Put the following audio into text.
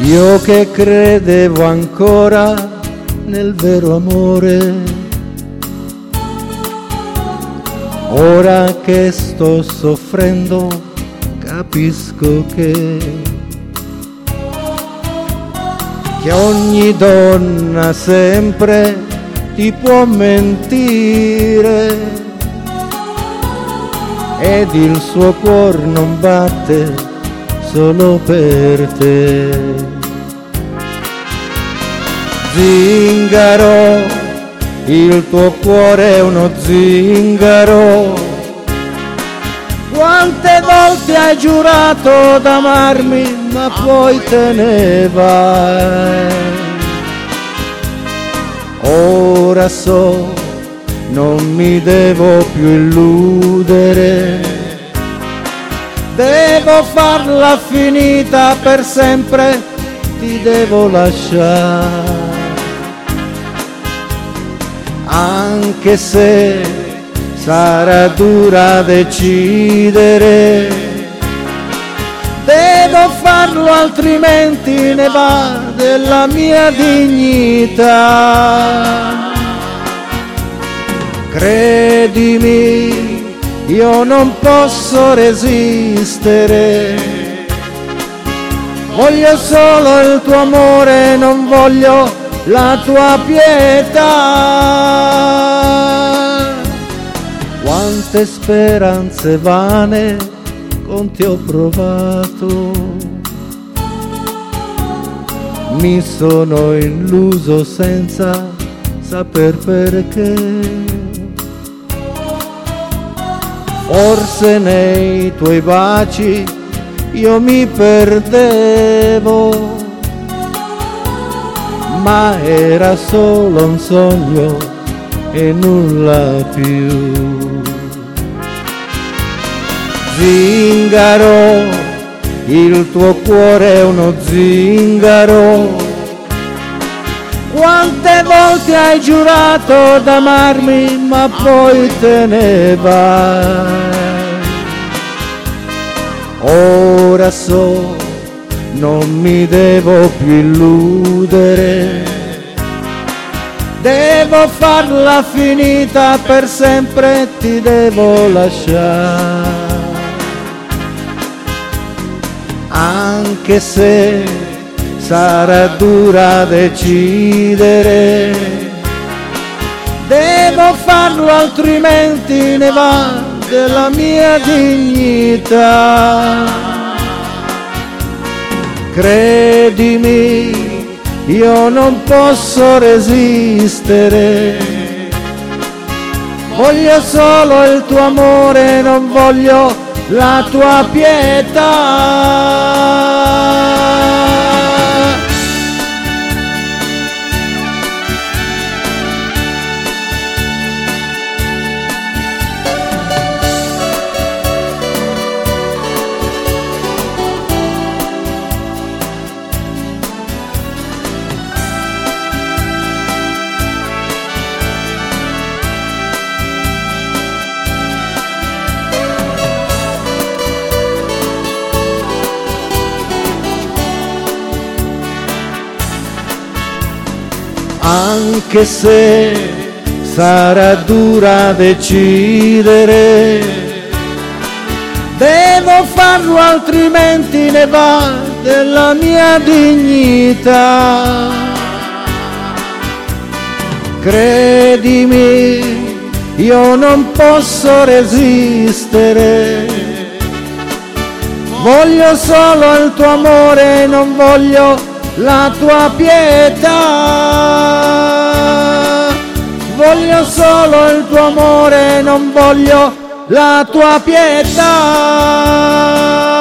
Io che credevo ancora nel vero amore, ora che sto soffrendo capisco che ogni donna sempre ti può mentire ed il suo cuore non batte solo per te. Zingaro, il tuo cuore è uno zingaro. Quante volte hai giurato d'amarmi, ma poi te ne vai. Ora so, non mi devo più illudere, devo farla finita per sempre, ti devo lasciare. Anche se sarà dura decidere, devo farlo altrimenti ne va della mia dignità. Credimi, io non posso resistere, voglio solo il tuo amore, non voglio la tua pietà. Quante speranze vane con te ho provato, mi sono illuso senza saper perché. Forse nei tuoi baci io mi perdevo, ma era solo un sogno e nulla più. Zingaro, il tuo cuore è uno zingaro. Quante volte hai giurato d'amarmi, ma poi te ne vai. Ora so, non mi devo più illudere, devo farla finita per sempre, ti devo lasciare. Anche se sarà dura decidere, devo farlo altrimenti ne va della mia dignità. Credimi, io non posso resistere, voglio solo il tuo amore, non voglio la tua pietà. Anche se sarà dura decidere, devo farlo altrimenti ne va della mia dignità. Credimi, io non posso resistere, voglio solo il tuo amore, non voglio la tua pietà. Voglio solo il tuo amore, non voglio la tua pietà.